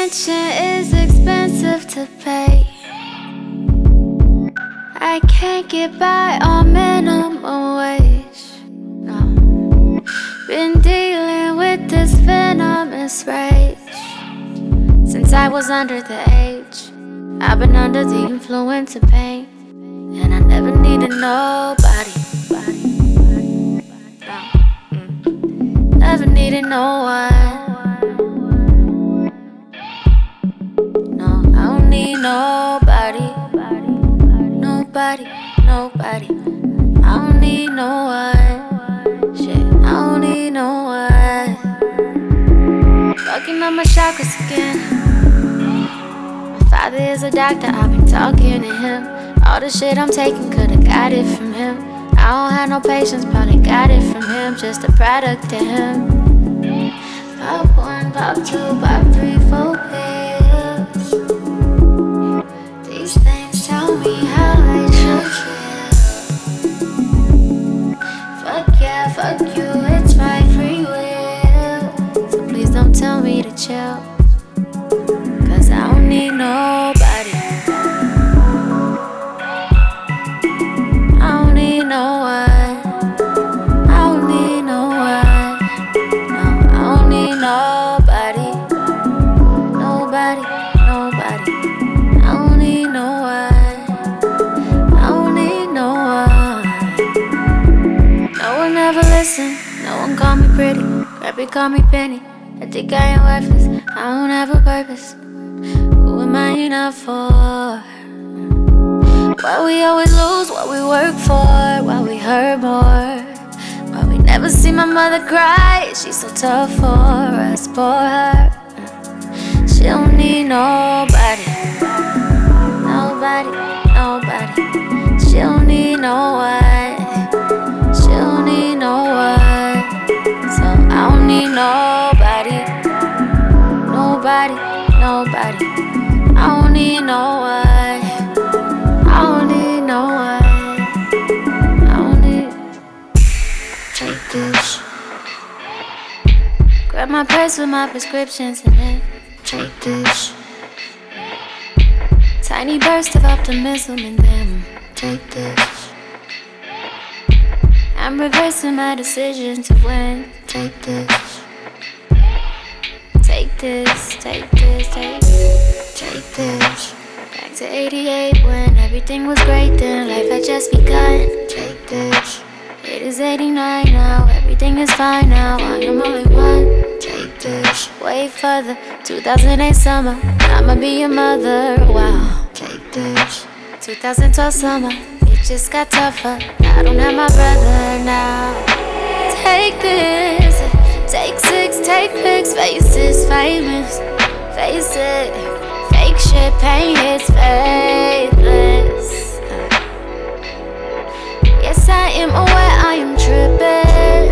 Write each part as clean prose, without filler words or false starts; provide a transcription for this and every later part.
attention is expensive to pay. I can't get by on minimum wage. No. Been dealing with this venomous rage since I was under the age. I've been under the influence of pain, and I never needed nobody. No. Never needed no one. No, I don't need nobody. Nobody. I don't need no one. Shit, I don't need no one. Fucking up my chakras again. My father is a doctor, I've been talking to him. All the shit I'm taking, could've got it from him. I don't have no patience, probably got it from him. Just a product of him. Pop 1, pop 2, pop 3, 4 pills. These things tell me how I should feel. Fuck yeah, fuck you, it's my free will. So please don't tell me to chill, cause I don't need nobody. I don't need no one. I don't need no one. No, I don't need nobody. Nobody. I don't need no one. I don't need no one. No one ever listened. No one call me pretty. Crappy call me penny. I think I am worthless. I don't have a purpose. Who am I enough for? Why we always lose what we work for? Why we hurt more? Why we never see my mother cry? She's so tough for us, for her. She don't need nobody. She don't need no one. She don't need no one. So I don't need nobody. I don't need no one. I don't need no one. I don't need. Take this. Grab my purse with my prescriptions and then take this. Tiny burst of optimism and then take this. I'm reversing my decision to win. Take this. Take this. Back to 88 when everything was great, then life had just begun. Take this. It is 89 now, everything is fine now. I am only one. Take this. Way further, 2008 summer, I'ma be your mother. Wow. Take this. 2012 summer, it just got tougher. I don't have my brother now. Take this. Take 6, take pics, faces famous. Face it. Fake shit, pain hits faithless. Yes, I am aware I am tripping.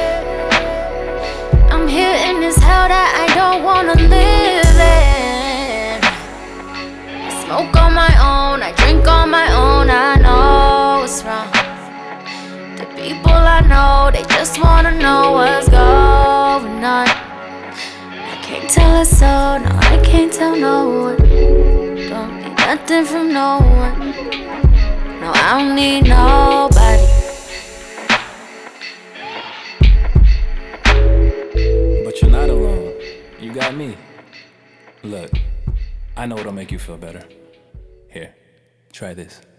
I'm here in this hell that I don't wanna live in. I smoke on my own, I drink on my own. I know it's wrong. The people I know, they just wanna know what's going on. I can't tell a soul, no, I can't tell no one. Don't need nothing from no one. No, I don't need nobody. But you're not alone. You got me. Look, I know what'll make you feel better. Here, try this.